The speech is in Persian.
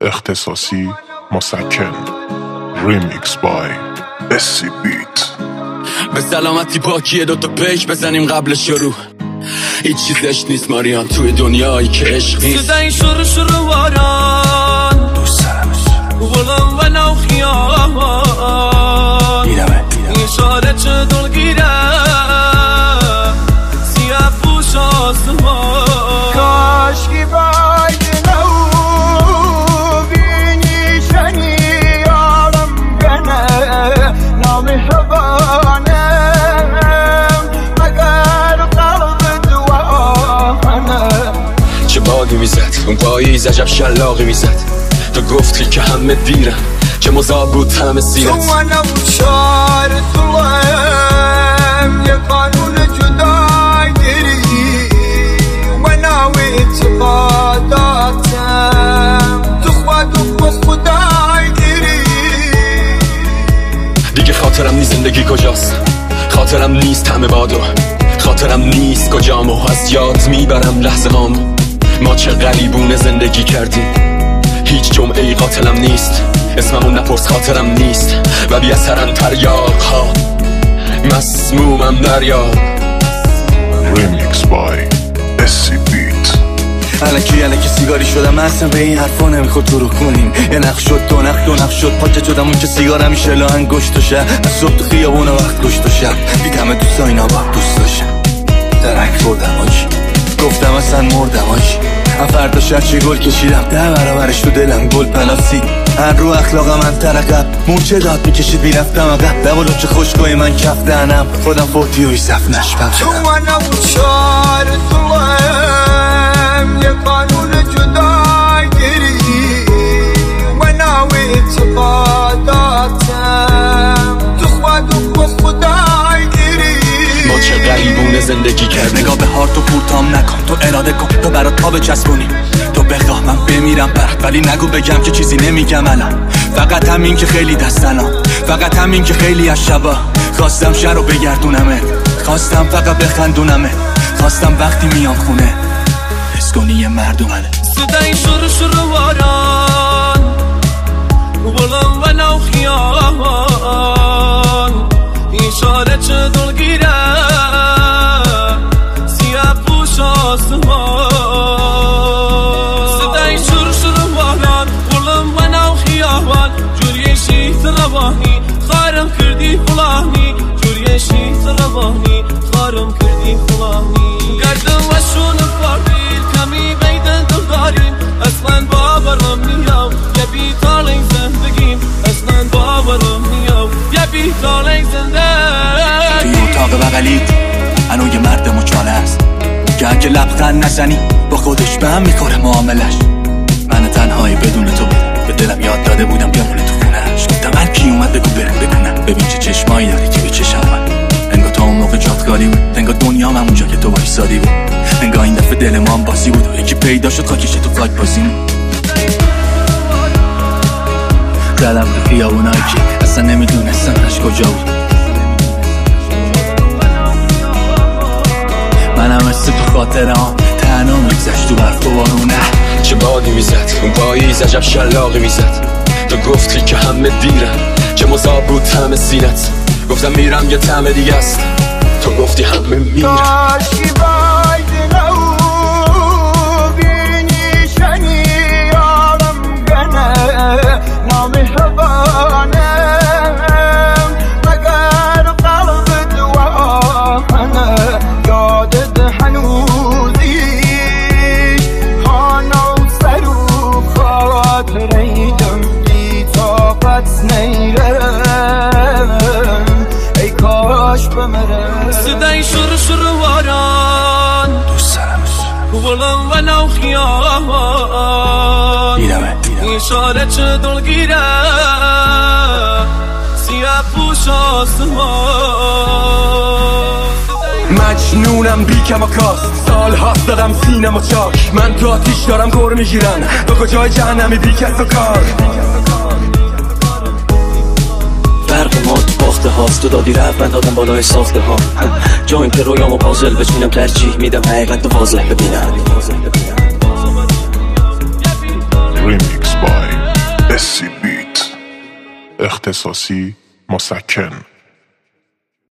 اختصاصی مسکن. ریمیکس بای اسی بیت. به سلامتی پاکیه دوتا پیش بزنیم قبل شروع. هیچ چیزش نیست ماریان توی دنیایی که عشق نیست. صدای شروع واران دوست دارمش ولم و نو خیابان دیدمه اشاره چه دلگیره سیاه پوش آسمان کاشکی باید نو بینی شنی یارم گنه نامهربانم مگر قلب دوانه. چه بادی میزد اون پاییز عجب شلاقی میزد. تو گفتی که همه دیرن چه مذاب بود همه سینت. تو منم شعر طولم یه قانون جدای گیری و ناوی اعتقاداتم تو خود و خدای گیری. دیگه خاطرم نیست زندگی کجاست، خاطرم نیست همه بادو، خاطرم نیست کجامو از یاد میبرم لحظه هامو. ما چه غریبونه زندگی کردیم، هیچ جمعه قاتلم نیست، اسممون نپرس خاطرم نیست و بی اثرن تریاق ها مسمومم نریاب. ریمیکس بای اسی بیت. الکی سیگاری شدم اصلا به این حرفا نمیخواد تو رو کنیم. یه نقش شد دو نقش شد پاچه شدم اون که سیگار همیشه لاهن گشت و شب از صبح تو خیابون وقت گشت و شب دیدم دوستا اینا با دوست داشتم درک بردم آجی گفتم اصلا مردم آجی فردا شرچی گل کشیدم 10 برابرش تو دلم گل پلاسی هر رو اخلاقم من ترقب مورچه داد میکشید میرفتم اقب لبالو چه خوشگاهی من کف دهنم خودم فوتی و ای صف نشپم تو منم شعر طولم یه قانون جدای گیری و ناوی اعتقاداتم تو خود و خدای گیری. ما چه غریبونه زندگی کردیم. نگاه به هار تو پورتام نکن تو اراده کن تو برات پا بچسبونی تو بخواه من بمیرم برات ولی نگو بگم که چیزی نمیگم الان. فقط همین که خیلی دستنا فقط همین که خیلی از شبا خواستم شهر رو بگردونمه خواستم فقط بخندونمه خواستم وقتی میام خونه حس کنی یه مردمنه. صدای شروع واران ولم و نو خیابان اشاره چه دلگیره سیاه پوش آسمان. صدای شروع واران ولم و نو خیابان جوری شیط روانی خارم کردی فلانی جوری شیط روانی خارم کردی فلانی. گردم و شون فاردید کمی بیدن داریم اصلا باورم نیام یه بیتالی زندگیم اصلا باورم نیام یه بیتالی زندگیم. توی اتاق بغلیت هنو یه مرد مچاله است که اگه لبخند نزنی با خودش به هم میخوره معاملش. من تنهایی بدون تو بودم به دلم یاد داده بودم بیامونه تو خونهش گفتم هر کی اومد بگو برم بکنم ببین چه چشمایی داری که به چشم من انگار تا اون موقع جات خالی بود انگار دنیام همونجا که تو وایسادی بود انگار این دفعه دل ما هم باسی بود و یکی پیدا شد خاکیشه تو خاک بازیم. دلم تو خیابونایی که اصلا نمیدونستمش کجا بود منم مثل تو خاطرام تنها میگذشت تو برف و بارونه. چه بادی میزد اون پاییز عجب شلاقی میزد. تو گفتی که همه دیرن چه مذاب بود همه سینت. گفتم میرم یه طعم دیگه است تو گفتی همه میرن. کاشکی باید نو بینی شنی یارم گنه نامهربانم مگر قلب دوانه. یادت هنوزیش خانه و سر و خاطریدم بی طاقت نیرم ای کاش بمرم. صدای شروع واران دوست دارمش ولم و نو خیابان دیدمه اشاره چه دلگیره سیاه پوش آسمان. مجنونم بی کم و کاست سال هاست دادم سینم و چاک من تو آتیش دارم گور میگیرن به کجای جهنمی بی کس و کار. فرق ما تو باخته هاست تو دادی رفت من دادم بالای ساخته ها جایم که رویامو پازل بچینم ترجیح میدم حقیقت تو واضح ببینم. ریمیکس بای اختصاصی مسکن.